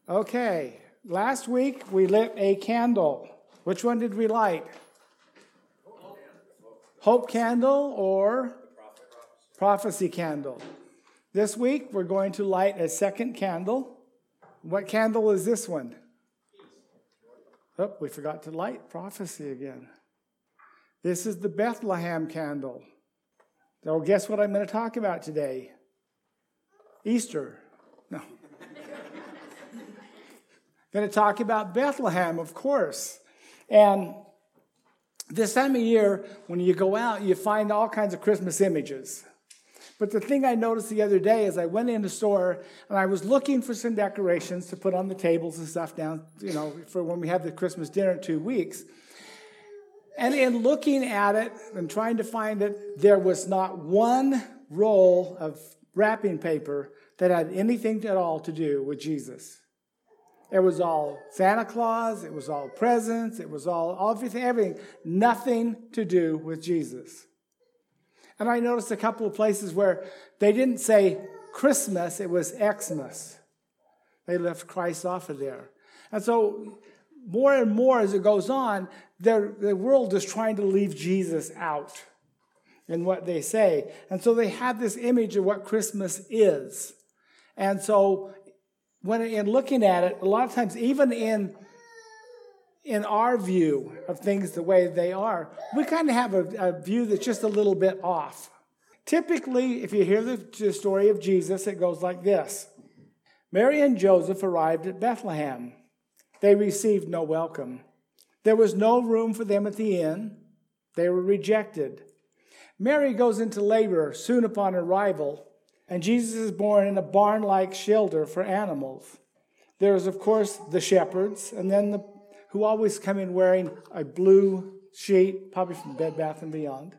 Okay, last week we lit a candle. Which one did we light? Hope candle or prophecy candle. This week we're going to light a second candle. What candle is this one? Oh, we forgot to light prophecy again. This is the Bethlehem candle. So guess what I'm going to talk about today? Easter. No. Going to talk about Bethlehem, of course. And this time of year, when you go out, you find all kinds of Christmas images. But the thing I noticed the other day is I went in the store and I was looking for some decorations to put on the tables and stuff down, for when we have the Christmas dinner in 2 weeks. And in looking at it and trying to find it, there was not one roll of wrapping paper that had anything at all to do with Jesus. It was all Santa Claus, it was all presents, it was all everything, nothing to do with Jesus. And I noticed a couple of places where they didn't say Christmas, it was Xmas. They left Christ off of there. And so more and more as it goes on, the world is trying to leave Jesus out in what they say. And so they have this image of what Christmas is. And so in looking at it, a lot of times, even in our view of things the way they are, we kind of have a view that's just a little bit off. Typically, if you hear the story of Jesus, it goes like this. Mary and Joseph arrived at Bethlehem. They received no welcome. There was no room for them at the inn. They were rejected. Mary goes into labor soon upon arrival, and Jesus is born in a barn-like shelter for animals. There's, of course, the shepherds, and then who always come in wearing a blue sheet, probably from Bed Bath & Beyond.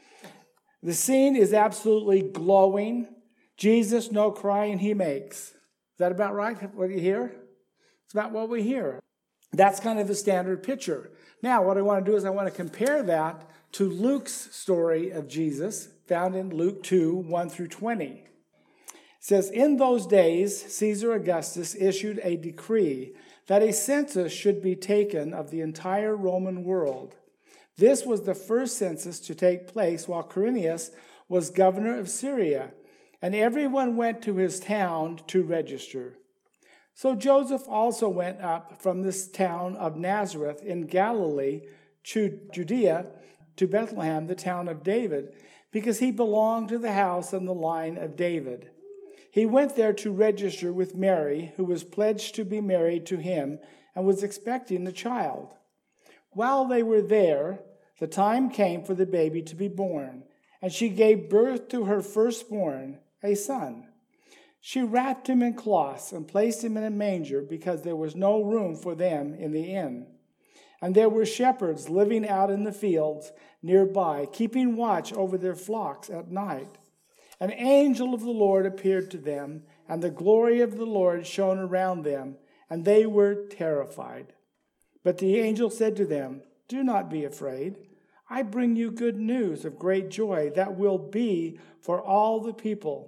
The scene is absolutely glowing. Jesus, no crying he makes. Is that about right, what you hear? It's about what we hear. That's kind of the standard picture. Now, what I want to do is I want to compare that to Luke's story of Jesus, found in Luke 2, 1 through 20. It says, in those days, Caesar Augustus issued a decree that a census should be taken of the entire Roman world. This was the first census to take place while Quirinius was governor of Syria, and everyone went to his town to register. So Joseph also went up from this town of Nazareth in Galilee to Judea to Bethlehem, the town of David, because he belonged to the house and the line of David. He went there to register with Mary, who was pledged to be married to him and was expecting a child. While they were there, the time came for the baby to be born, and she gave birth to her firstborn, a son. She wrapped him in cloths and placed him in a manger because there was no room for them in the inn. And there were shepherds living out in the fields nearby, keeping watch over their flocks at night. An angel of the Lord appeared to them, and the glory of the Lord shone around them, and they were terrified. But the angel said to them, do not be afraid. I bring you good news of great joy that will be for all the people.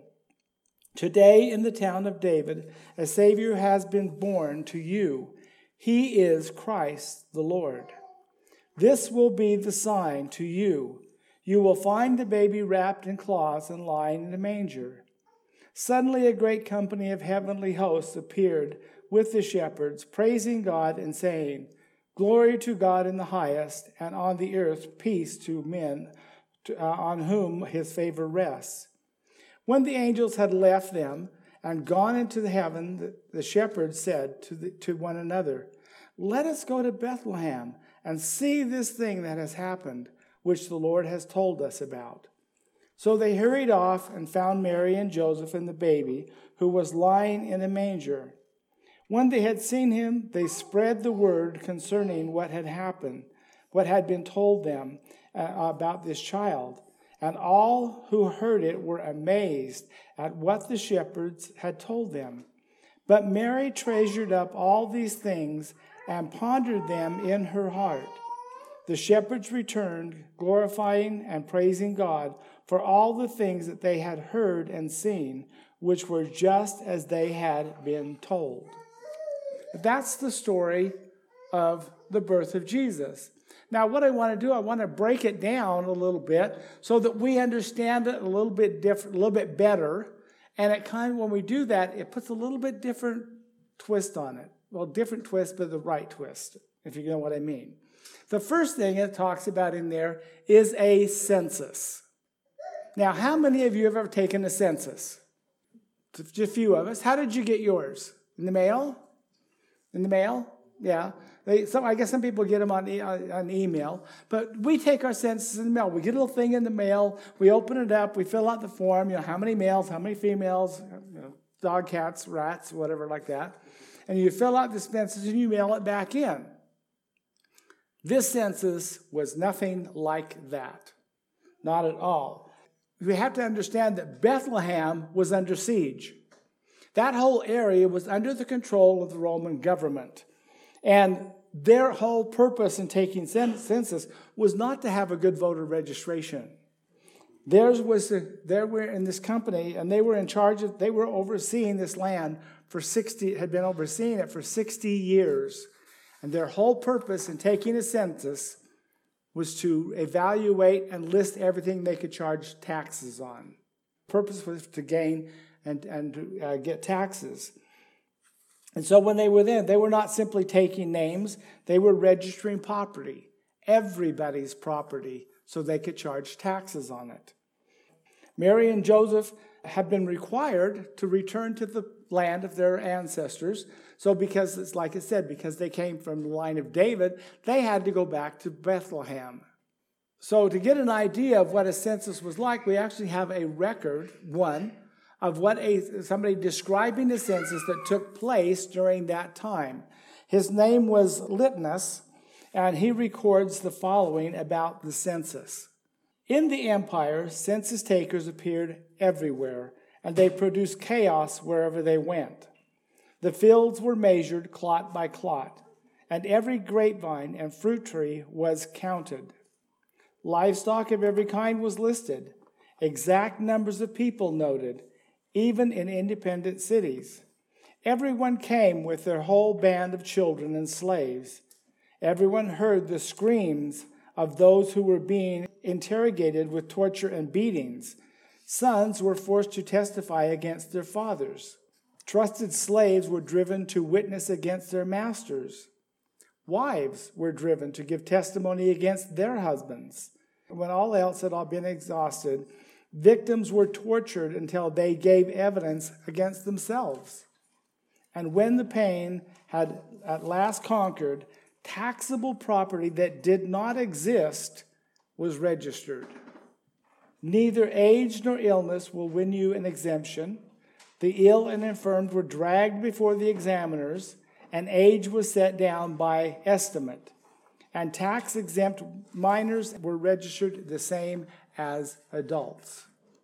Today in the town of David, a Savior has been born to you. He is Christ the Lord. This will be the sign to you. You will find the baby wrapped in cloths and lying in a manger. Suddenly a great company of heavenly hosts appeared with the shepherds, praising God and saying, glory to God in the highest, and on the earth peace to men on whom his favor rests. When the angels had left them and gone into the heaven, the shepherds said to one another, let us go to Bethlehem and see this thing that has happened, which the Lord has told us about. So they hurried off and found Mary and Joseph and the baby, who was lying in a manger. When they had seen him, they spread the word concerning what had happened, what had been told them about this child. And all who heard it were amazed at what the shepherds had told them. But Mary treasured up all these things and pondered them in her heart. The shepherds returned, glorifying and praising God for all the things that they had heard and seen, which were just as they had been told. But that's the story of the birth of Jesus. Now, what I want to do, I want to break it down a little bit so that we understand it a little bit different, a little bit better. And it kind of, when we do that, it puts a little bit different twist on it. Well, different twist, but the right twist, if you know what I mean. The first thing it talks about in there is a census. Now, how many of you have ever taken a census? Just a few of us. How did you get yours? In the mail? In the mail? Yeah. I guess some people get them on email. But we take our census in the mail. We get a little thing in the mail. We open it up. We fill out the form. How many males, how many females, dog, cats, rats, whatever like that. And you fill out the census and you mail it back in. This census was nothing like that. Not at all. We have to understand that Bethlehem was under siege. That whole area was under the control of the Roman government. And their whole purpose in taking census was not to have a good voter registration. They were in this company, and they were in charge of, they were overseeing this land had been overseeing it for 60 years. And their whole purpose in taking a census was to evaluate and list everything they could charge taxes on. The purpose was to gain and to get taxes. And so when they were there, they were not simply taking names, they were registering property, everybody's property, so they could charge taxes on it. Mary and Joseph had been required to return to the land of their ancestors. So because, it's like I said, because they came from the line of David, they had to go back to Bethlehem. So to get an idea of what a census was like, we actually have a record, of what somebody describing the census that took place during that time. His name was Litmus, and he records the following about the census. In the empire, census takers appeared everywhere, and they produced chaos wherever they went. The fields were measured clot by clot, and every grapevine and fruit tree was counted. Livestock of every kind was listed, exact numbers of people noted, even in independent cities. Everyone came with their whole band of children and slaves. Everyone heard the screams of those who were being interrogated with torture and beatings. Sons were forced to testify against their fathers. Trusted slaves were driven to witness against their masters. Wives were driven to give testimony against their husbands. When all else had all been exhausted, victims were tortured until they gave evidence against themselves. And when the pain had at last conquered, taxable property that did not exist was registered. Neither age nor illness will win you an exemption. The ill and infirmed were dragged before the examiners, and age was set down by estimate. And tax-exempt minors were registered the same as adults.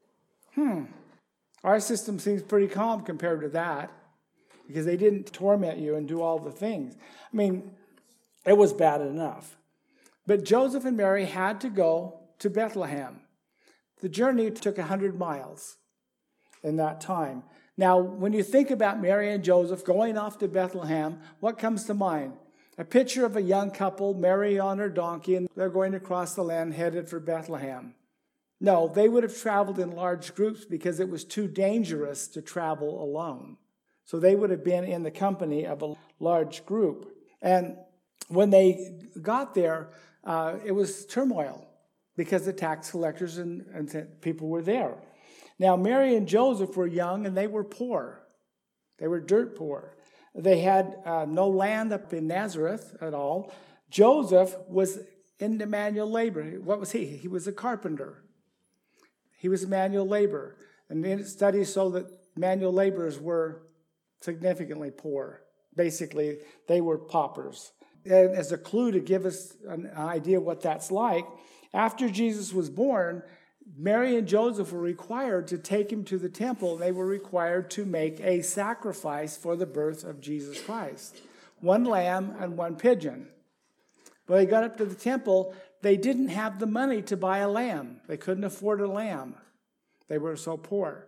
Our system seems pretty calm compared to that, because they didn't torment you and do all the things. I mean, it was bad enough. But Joseph and Mary had to go to Bethlehem. The journey took 100 miles in that time. Now, when you think about Mary and Joseph going off to Bethlehem, what comes to mind? A picture of a young couple, Mary on her donkey, and they're going across the land headed for Bethlehem. No, they would have traveled in large groups because it was too dangerous to travel alone. So they would have been in the company of a large group. And when they got there, it was turmoil because the tax collectors and people were there. Now, Mary and Joseph were young and they were poor. They were dirt poor. They had no land up in Nazareth at all. Joseph was into manual labor. What was he? He was a carpenter. He was a manual laborer. And studies show that manual laborers were significantly poor. Basically, they were paupers. And as a clue to give us an idea what that's like, after Jesus was born, Mary and Joseph were required to take him to the temple. They were required to make a sacrifice for the birth of Jesus Christ. 1 lamb and 1 pigeon. When they got up to the temple, they didn't have the money to buy a lamb. They couldn't afford a lamb. They were so poor.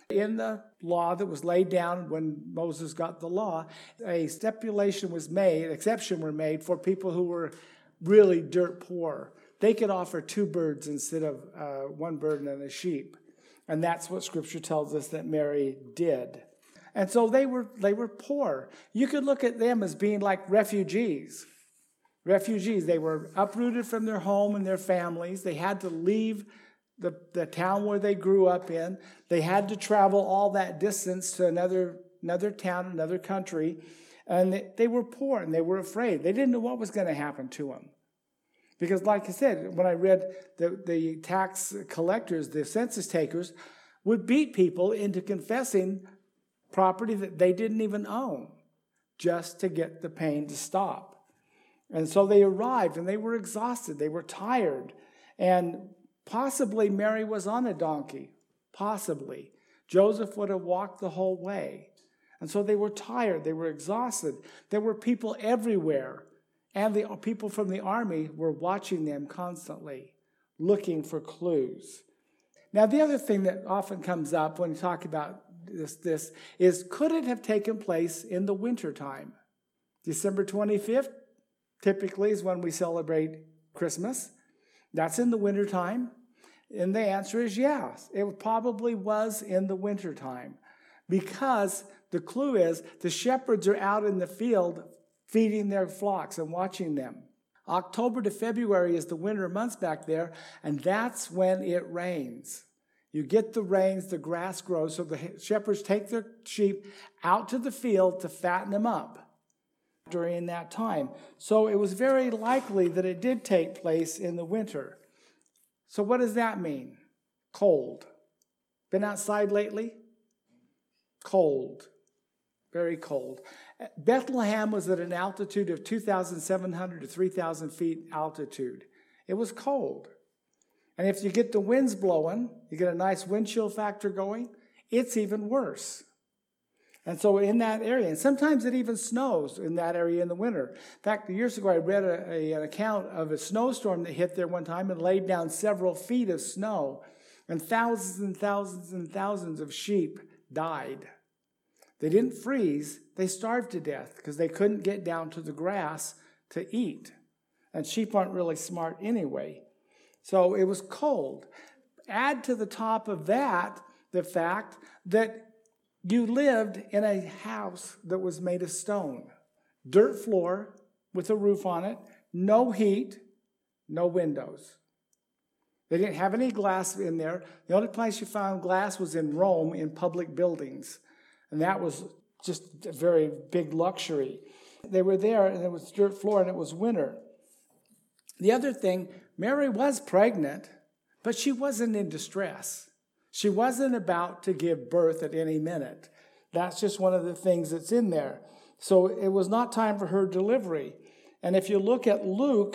In the law that was laid down when Moses got the law, a stipulation was made, exception were made for people who were really dirt poor. They could offer 2 birds instead of 1 bird and a sheep. And that's what Scripture tells us that Mary did. And so they were poor. You could look at them as being like refugees. Refugees, they were uprooted from their home and their families. They had to leave the town where they grew up in. They had to travel all that distance to another town, another country. And they were poor and they were afraid. They didn't know what was going to happen to them. Because like I said, when I read the tax collectors, the census takers, would beat people into confessing property that they didn't even own just to get the pain to stop. And so they arrived and they were exhausted. They were tired. And possibly Mary was on a donkey. Possibly. Joseph would have walked the whole way. And so they were tired. They were exhausted. There were people everywhere. And the people from the army were watching them constantly, looking for clues. Now, the other thing that often comes up when you talk about this is, could it have taken place in the wintertime? December 25th typically is when we celebrate Christmas. That's in the wintertime. And the answer is yes. It probably was in the wintertime. Because the clue is the shepherds are out in the field feeding their flocks and watching them. October to February is the winter months back there, and that's when it rains. You get the rains, the grass grows, so the shepherds take their sheep out to the field to fatten them up during that time. So it was very likely that it did take place in the winter. So what does that mean? Cold. Been outside lately? Cold. Very cold. Bethlehem was at an altitude of 2,700 to 3,000 feet altitude. It was cold. And if you get the winds blowing, you get a nice wind chill factor going, it's even worse. And so in that area, and sometimes it even snows in that area in the winter. In fact, years ago I read an account of a snowstorm that hit there one time and laid down several feet of snow. And thousands of sheep died. They didn't freeze, they starved to death because they couldn't get down to the grass to eat. And sheep aren't really smart anyway. So it was cold. Add to the top of that the fact that you lived in a house that was made of stone. Dirt floor with a roof on it, no heat, no windows. They didn't have any glass in there. The only place you found glass was in Rome in public buildings. And that was just a very big luxury. They were there, and it was dirt floor, and it was winter. The other thing, Mary was pregnant, but she wasn't in distress. She wasn't about to give birth at any minute. That's just one of the things that's in there. So it was not time for her delivery. And if you look at Luke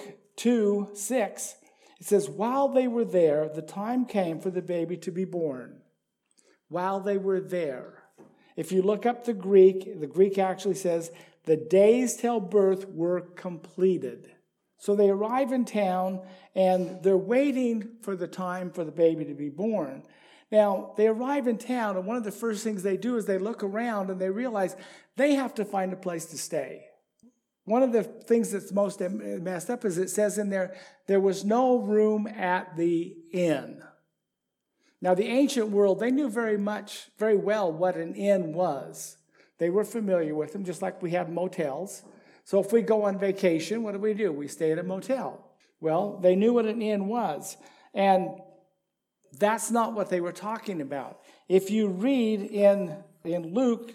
2:6, it says, while they were there, the time came for the baby to be born. While they were there. If you look up the Greek actually says, the days till birth were completed. So they arrive in town, and they're waiting for the time for the baby to be born. Now, they arrive in town, and one of the first things they do is they look around, and they realize they have to find a place to stay. One of the things that's most messed up is it says in there was no room at the inn. Now, the ancient world, they knew very well what an inn was. They were familiar with them, just like we have motels. So if we go on vacation, what do? We stay at a motel. Well, they knew what an inn was. And that's not what they were talking about. If you read in Luke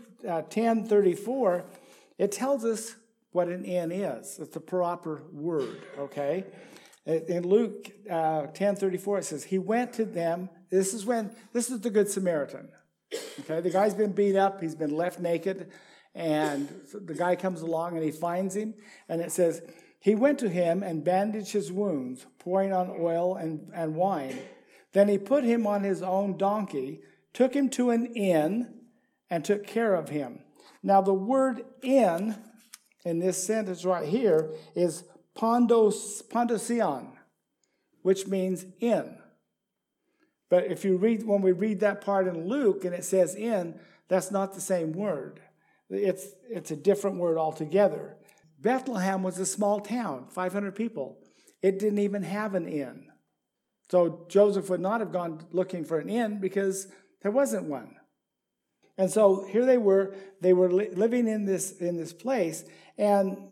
10:34, it tells us what an inn is. It's a proper word, okay? In Luke 10:34, it says, he went to them. This is the Good Samaritan. Okay, the guy's been beat up. He's been left naked. And the guy comes along and he finds him. And it says, he went to him and bandaged his wounds, pouring on oil and wine. Then he put him on his own donkey, took him to an inn, and took care of him. Now, the word inn in this sentence right here is pondosion, which means inn. But if you read, when we read that part in Luke and it says inn, that's not the same word. It's a different word altogether. Bethlehem was a small town, 500 people. It didn't even have an inn. So Joseph would not have gone looking for an inn because there wasn't one. And so here they were living in this place. And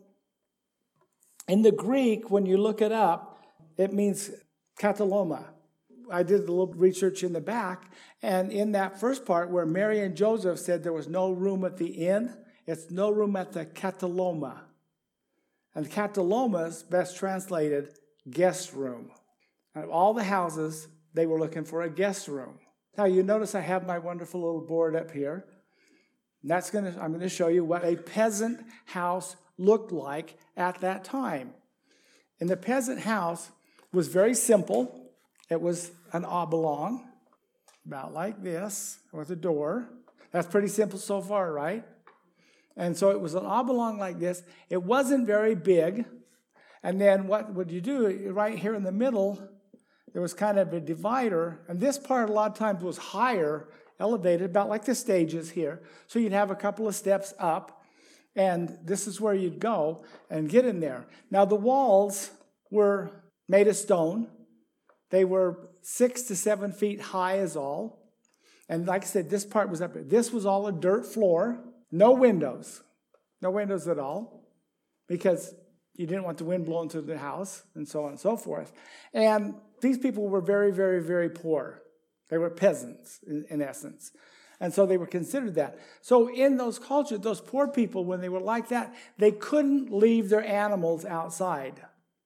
in the Greek, when you look it up, it means kataloma. I did a little research in the back, and in that first part where Mary and Joseph said there was no room at the inn, it's no room at the kataloma. And kataloma is best translated guest room. Out of all the houses, they were looking for a guest room. Now you notice I have my wonderful little board up here. And I'm going to show you what a peasant house looked like at that time. And the peasant house was very simple. It was an oblong, about like this, with a door. That's pretty simple so far, right? And so it was an oblong like this. It wasn't very big. And then what would you do? Right here in the middle, there was kind of a divider. And this part a lot of times was higher, elevated, about like the stages here. So you'd have a couple of steps up. And this is where you'd go and get in there. Now the walls were made of stone. They were 6 to 7 feet high is all. And like I said, this part was up here. This was all a dirt floor. No windows. No windows at all. Because you didn't want the wind blowing through the house and so on and so forth. And these people were very, very, very poor. They were peasants in essence. And so they were considered that. So in those cultures, those poor people, when they were like that, they couldn't leave their animals outside.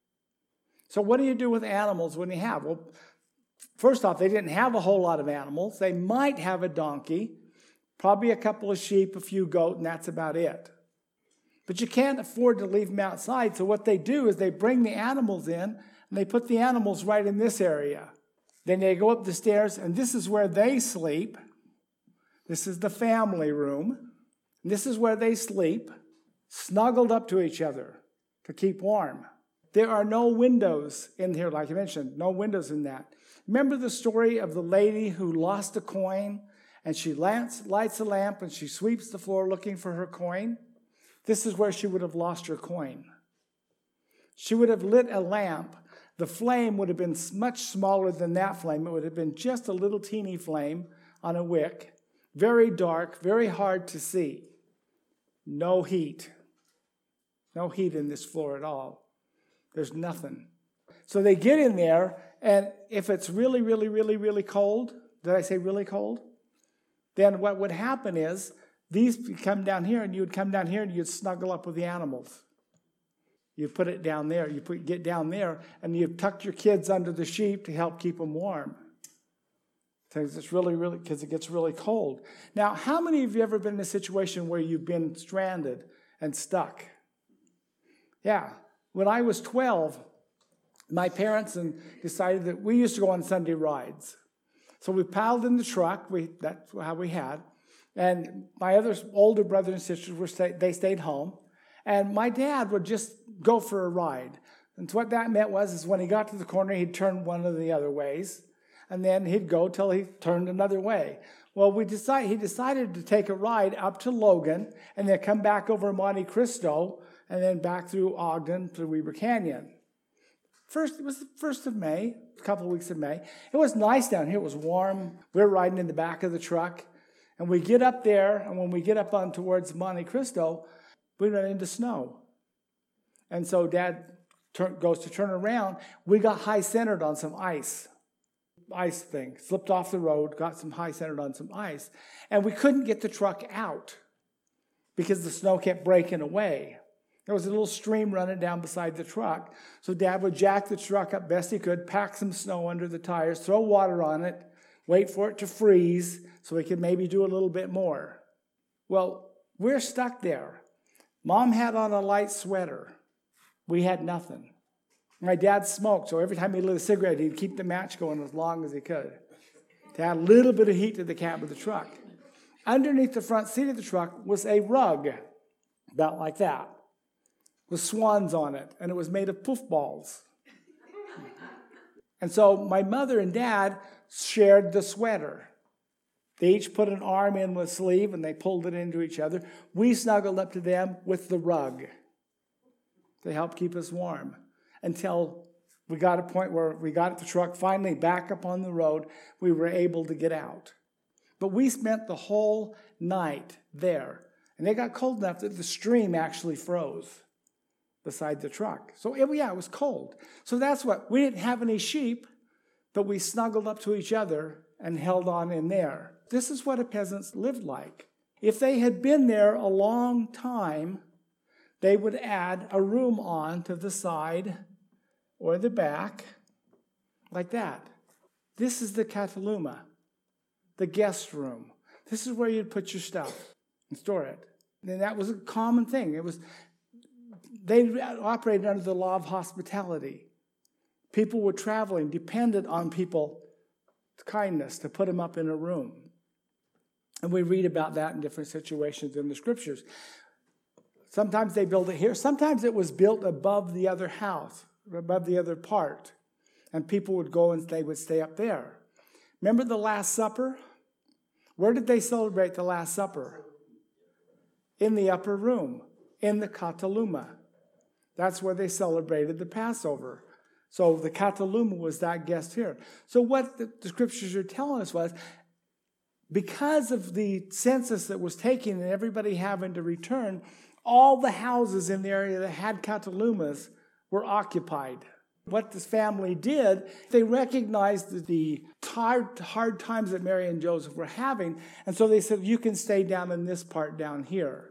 So what do you do with animals when you have? Well, first off, they didn't have a whole lot of animals. They might have a donkey, probably a couple of sheep, a few goats, and that's about it. But you can't afford to leave them outside. So what they do is they bring the animals in, and they put the animals right in this area. Then they go up the stairs, and this is where they sleep. This is the family room. This is where they sleep, snuggled up to each other to keep warm. There are no windows in here, like I mentioned, no windows in that. Remember the story of the lady who lost a coin, and she lights a lamp, and she sweeps the floor looking for her coin? This is where she would have lost her coin. She would have lit a lamp. The flame would have been much smaller than that flame. It would have been just a little teeny flame on a wick, very dark, very hard to see. No heat. No heat in this floor at all. There's nothing. So they get in there, and if it's really, really, really, really cold, did I say really cold? Then what would happen is these would come down here, and you would come down here, and you'd snuggle up with the animals. You put it down there. Get down there, and you tuck your kids under the sheep to help keep them warm. Because it gets really cold. Now, how many of you ever been in a situation where you've been stranded and stuck? Yeah. When I was 12, my parents decided that we used to go on Sunday rides. So we piled in the truck. That's how we had. And my other older brothers and sisters, they stayed home. And my dad would just go for a ride. And so what that meant is when he got to the corner, he'd turn one of the other ways. And then he'd go till he turned another way. Well, he decided to take a ride up to Logan and then come back over Monte Cristo and then back through Ogden to Weber Canyon. It was the 1st of May, a couple of weeks of May. It was nice down here. It was warm. We were riding in the back of the truck. And we get up there, and when we get up on towards Monte Cristo, we run into snow. And so Dad goes to turn around. We got high-centered on some ice thing. Slipped off the road, got some high-centered on some ice. And we couldn't get the truck out because the snow kept breaking away. There was a little stream running down beside the truck. So Dad would jack the truck up best he could, pack some snow under the tires, throw water on it, wait for it to freeze so we could maybe do a little bit more. Well, we're stuck there. Mom had on a light sweater. We had nothing. My dad smoked, so every time he lit a cigarette, he'd keep the match going as long as he could to add a little bit of heat to the cab of the truck. Underneath the front seat of the truck was a rug, about like that, with swans on it, and it was made of poof balls. And so my mother and Dad shared the sweater. They each put an arm in with sleeve and they pulled it into each other. We snuggled up to them with the rug. They helped keep us warm until we got a point where we got the truck finally back up on the road. We were able to get out. But we spent the whole night there. And it got cold enough that the stream actually froze beside the truck. So it was cold. So that's what, we didn't have any sheep, but we snuggled up to each other and held on in there. This is what the peasants lived like. If they had been there a long time, they would add a room on to the side or the back, like that. This is the kataluma, the guest room. This is where you'd put your stuff and store it. And that was a common thing. They operated under the law of hospitality. People were traveling, dependent on people's kindness to put them up in a room. And we read about that in different situations in the scriptures. Sometimes they built it here. Sometimes it was built above the other house, above the other part. And people would go and they would stay up there. Remember the Last Supper? Where did they celebrate the Last Supper? In the upper room, in the kataluma. That's where they celebrated the Passover. So the kataluma was that guest here. So what the scriptures are telling us was, because of the census that was taken and everybody having to return, all the houses in the area that had katalumas were occupied. What this family did, they recognized the hard times that Mary and Joseph were having, and so they said, you can stay down in this part down here.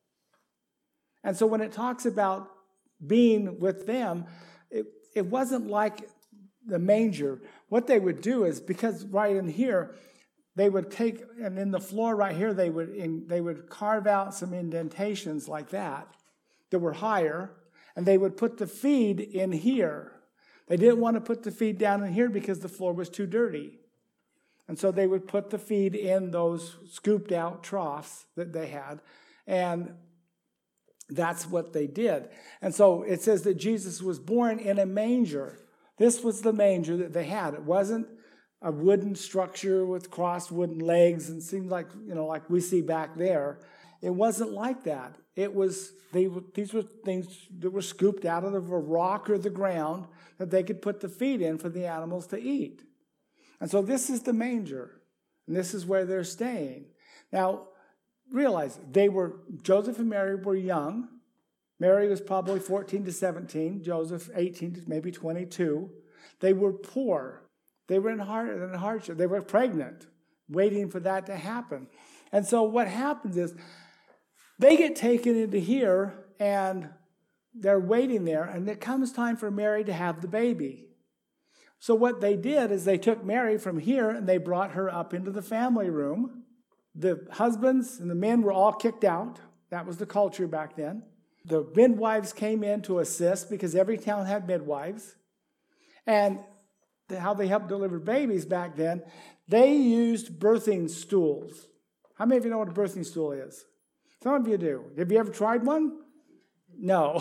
And so when it talks about being with them, it wasn't like the manger. What they would do is, because right in here, they would take, and in the floor right here, they would carve out some indentations like that were higher, and they would put the feed in here. They didn't want to put the feed down in here because the floor was too dirty. And so they would put the feed in those scooped out troughs that they had, and that's what they did. And so it says that Jesus was born in a manger. This was the manger that they had. It wasn't a wooden structure with crossed wooden legs and seemed like, like we see back there. It wasn't like that. These were things that were scooped out of a rock or the ground that they could put the feed in for the animals to eat. And so this is the manger, and this is where they're staying. Now, realize Joseph and Mary were young. Mary was probably 14 to 17, Joseph 18 to maybe 22. They were poor. They were in hardship. They were pregnant, waiting for that to happen. And so what happens is they get taken into here, and they're waiting there, and it comes time for Mary to have the baby. So what they did is they took Mary from here, and they brought her up into the family room. The husbands and the men were all kicked out. That was the culture back then. The midwives came in to assist because every town had midwives. And how they helped deliver babies back then, they used birthing stools. How many of you know what a birthing stool is? Some of you do. Have you ever tried one? No.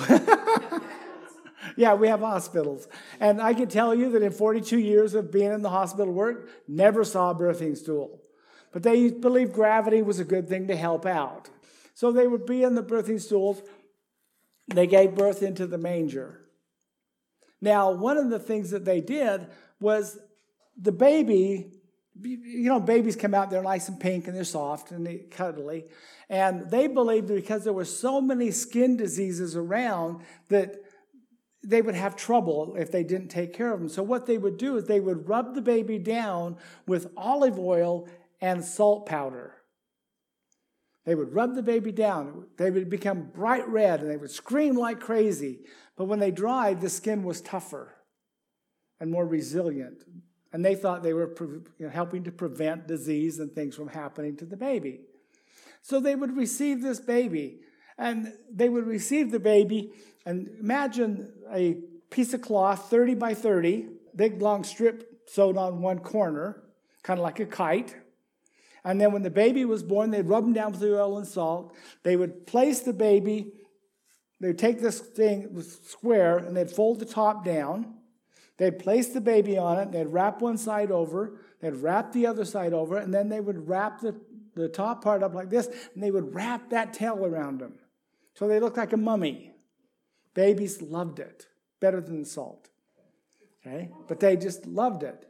Yeah, we have hospitals. And I can tell you that in 42 years of being in the hospital work, never saw a birthing stool. But they believed gravity was a good thing to help out. So they would be in the birthing stools. They gave birth into the manger. Now, one of the things that they did was the baby, babies come out, they're nice and pink and they're soft and they're cuddly. And they believed that because there were so many skin diseases around that they would have trouble if they didn't take care of them. So what they would do is they would rub the baby down with olive oil and salt powder. They would rub the baby down. They would become bright red and they would scream like crazy. But when they dried, the skin was tougher and more resilient. And they thought they were helping to prevent disease and things from happening to the baby. So they would receive this baby. And they would receive the baby, and imagine a piece of cloth, 30 by 30, big long strip sewed on one corner, kind of like a kite. And then when the baby was born, they'd rub him down with the oil and salt. They would place the baby. They would take this thing, this square, and they'd fold the top down. They'd place the baby on it, they'd wrap one side over, they'd wrap the other side over, and then they would wrap the top part up like this, and they would wrap that tail around them. So they looked like a mummy. Babies loved it, better than salt. Okay? But they just loved it.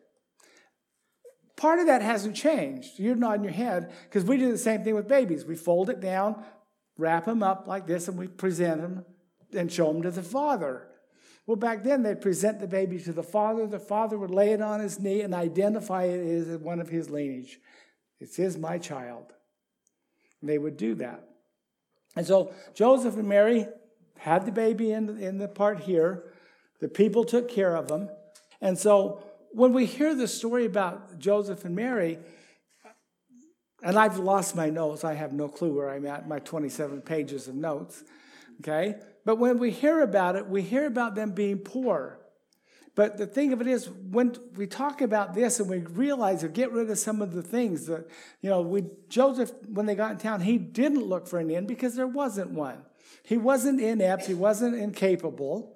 Part of that hasn't changed. You're nodding your head, because we do the same thing with babies. We fold it down, wrap them up like this, and we present them and show them to the father. Well, back then, they'd present the baby to the father. The father would lay it on his knee and identify it as one of his lineage. It is my child. And they would do that. And so Joseph and Mary had the baby in the part here. The people took care of him. And so when we hear the story about Joseph and Mary, and I've lost my notes. I have no clue where I'm at, my 27 pages of notes. Okay? But when we hear about it, we hear about them being poor. But the thing of it is, when we talk about this and we realize or get rid of some of the things that, Joseph, when they got in town, he didn't look for an inn because there wasn't one. He wasn't inept. He wasn't incapable.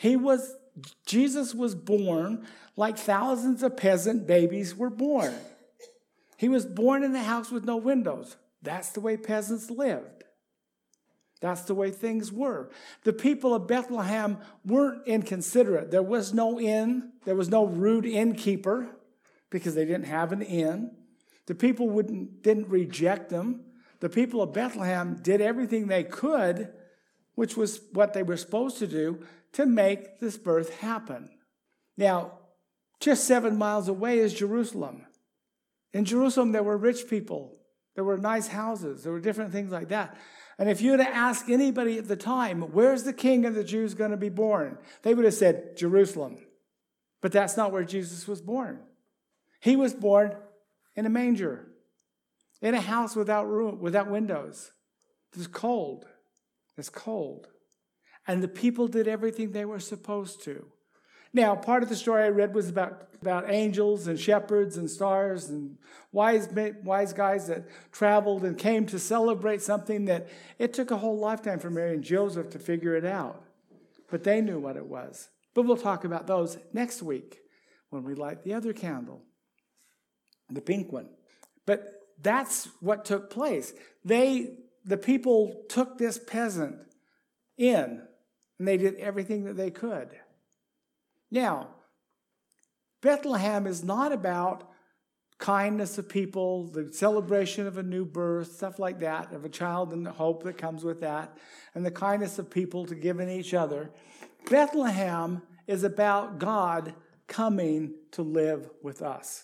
Jesus was born like thousands of peasant babies were born. He was born in a house with no windows. That's the way peasants lived. That's the way things were. The people of Bethlehem weren't inconsiderate. There was no inn. There was no rude innkeeper because they didn't have an inn. The people didn't reject them. The people of Bethlehem did everything they could, which was what they were supposed to do, to make this birth happen. Now, just 7 miles away is Jerusalem. In Jerusalem, there were rich people. There were nice houses. There were different things like that. And if you were to ask anybody at the time, where's the king of the Jews going to be born? They would have said, Jerusalem. But that's not where Jesus was born. He was born in a manger, in a house without room, without windows. It was cold. It's cold. And the people did everything they were supposed to. Now, part of the story I read was about angels and shepherds and stars and wise guys that traveled and came to celebrate something that it took a whole lifetime for Mary and Joseph to figure it out. But they knew what it was. But we'll talk about those next week when we light the other candle, the pink one. But that's what took place. The people took this peasant in, and they did everything that they could. Now, Bethlehem is not about kindness of people, the celebration of a new birth, stuff like that, of a child and the hope that comes with that, and the kindness of people to give in each other. Bethlehem is about God coming to live with us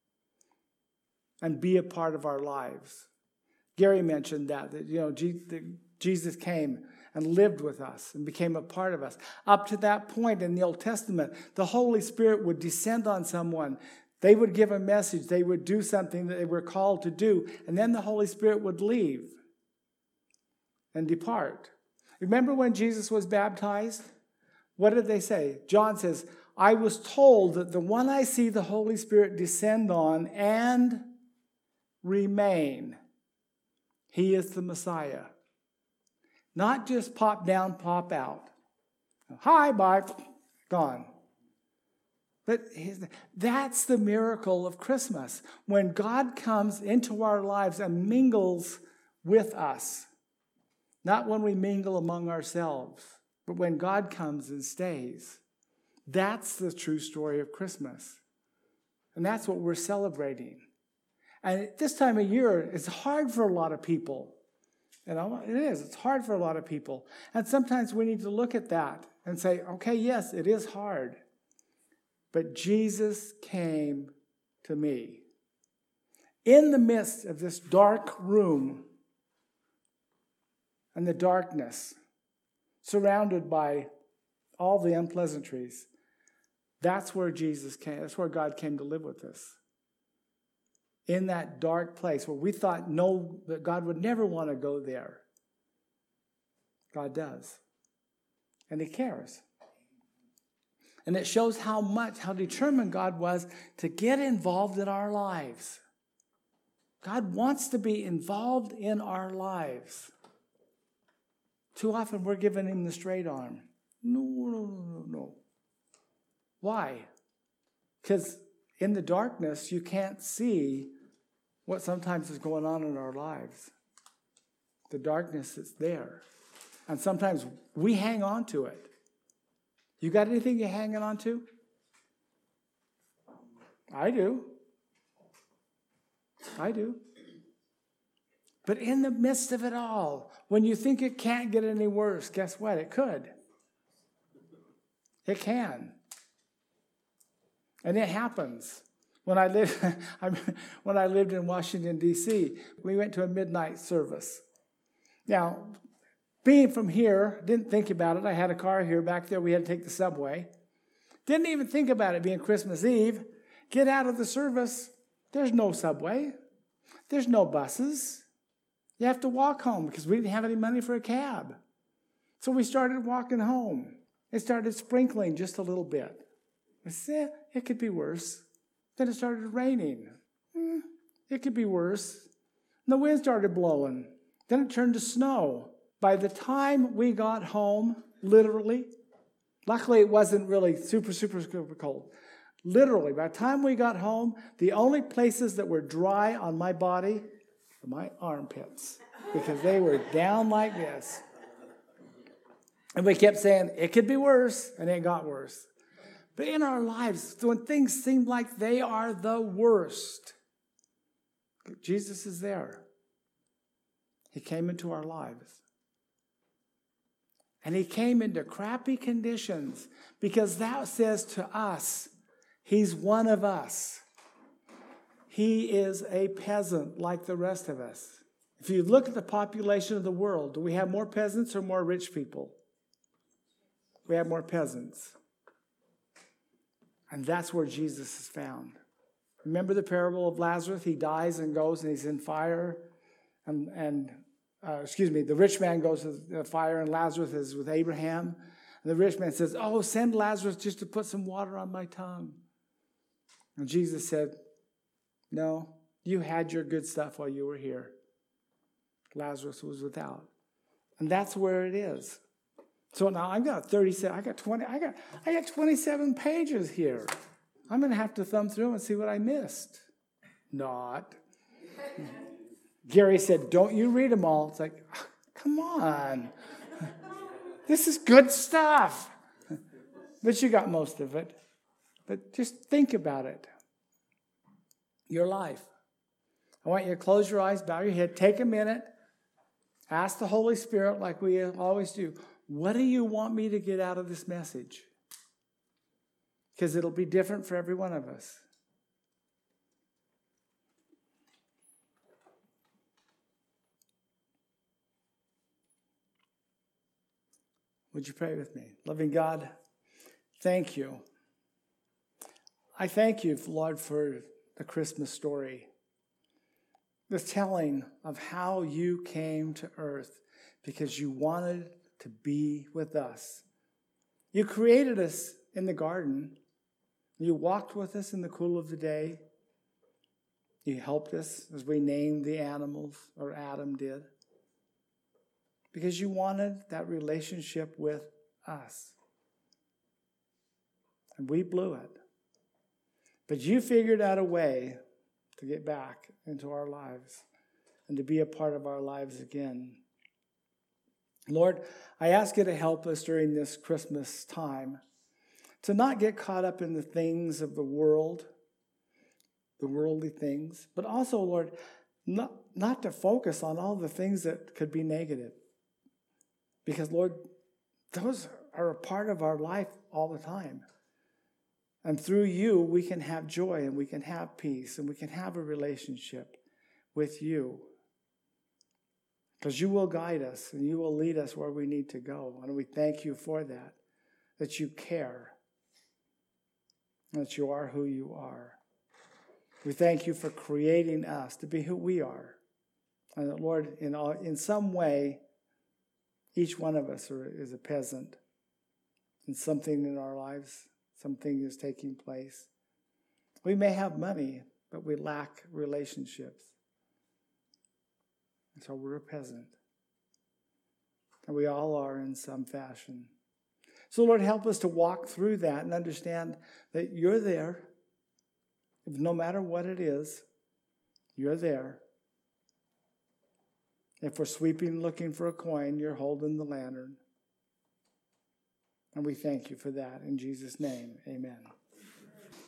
and be a part of our lives. Gary mentioned that Jesus came and lived with us and became a part of us. Up to that point in the Old Testament, the Holy Spirit would descend on someone. They would give a message. They would do something that they were called to do. And then the Holy Spirit would leave and depart. Remember when Jesus was baptized? What did they say? John says, I was told that the one I see the Holy Spirit descend on and remain, he is the Messiah. Not just pop down, pop out. Hi, bye, gone. But that's the miracle of Christmas. When God comes into our lives and mingles with us. Not when we mingle among ourselves, but when God comes and stays. That's the true story of Christmas. And that's what we're celebrating. And at this time of year, it's hard for a lot of people. It is. It's hard for a lot of people. And sometimes we need to look at that and say, okay, yes, it is hard. But Jesus came to me. In the midst of this dark room and the darkness, surrounded by all the unpleasantries, that's where Jesus came. That's where God came to live with us. In that dark place where we thought that God would never want to go there. God does. And he cares. And it shows how determined God was to get involved in our lives. God wants to be involved in our lives. Too often we're giving him the straight arm. No. Why? Because in the darkness, you can't see what sometimes is going on in our lives. The darkness is there. And sometimes we hang on to it. You got anything you're hanging on to? I do. But in the midst of it all, when you think it can't get any worse, guess what? It could. It can. And it happens. When I lived in Washington, D.C., we went to a midnight service. Now, being from here, didn't think about it. I had a car here. Back there, we had to take the subway. Didn't even think about it being Christmas Eve. Get out of the service. There's no subway. There's no buses. You have to walk home because we didn't have any money for a cab. So we started walking home. It started sprinkling just a little bit. I said, it could be worse. Then it started raining. It could be worse. And the wind started blowing. Then it turned to snow. By the time we got home, literally, luckily it wasn't really super cold. Literally, by the time we got home, the only places that were dry on my body were my armpits because they were down like this. And we kept saying, it could be worse, and it got worse. But in our lives, when things seem like they are the worst, Jesus is there. He came into our lives. And he came into crappy conditions because that says to us, he's one of us. He is a peasant like the rest of us. If you look at the population of the world, do we have more peasants or more rich people? We have more peasants. And that's where Jesus is found. Remember the parable of Lazarus? He dies and goes and he's in fire. The rich man goes to the fire and Lazarus is with Abraham. And the rich man says, oh, send Lazarus just to put some water on my tongue. And Jesus said, no, you had your good stuff while you were here. Lazarus was without. And that's where it is. So now I've got 37, I got 27 pages here. I'm going to have to thumb through and see what I missed. Not. Gary said, don't you read them all. It's like, come on. This is good stuff. But you got most of it. But just think about it. Your life. I want you to close your eyes, bow your head, take a minute, ask the Holy Spirit like we always do. What do you want me to get out of this message? Because it'll be different for every one of us. Would you pray with me? Loving God, thank you. I thank you, Lord, for the Christmas story. The telling of how you came to earth because you wanted to be with us. You created us in the garden. You walked with us in the cool of the day. You helped us as we named the animals, or Adam did. Because you wanted that relationship with us. And we blew it. But you figured out a way to get back into our lives and to be a part of our lives again. Lord, I ask you to help us during this Christmas time to not get caught up in the things of the world, the worldly things, but also, Lord, not to focus on all the things that could be negative. Because, Lord, those are a part of our life all the time. And through you, we can have joy and we can have peace and we can have a relationship with you. Because you will guide us and you will lead us where we need to go. And we thank you for that you care, that you are who you are. We thank you for creating us to be who we are. And that, Lord, in some way, each one of us is a peasant. And something in our lives, something is taking place. We may have money, but we lack relationships. And so we're a peasant. And we all are in some fashion. So, Lord, help us to walk through that and understand that you're there. No matter what it is, you're there. If we're sweeping looking for a coin, you're holding the lantern. And we thank you for that. In Jesus' name, amen.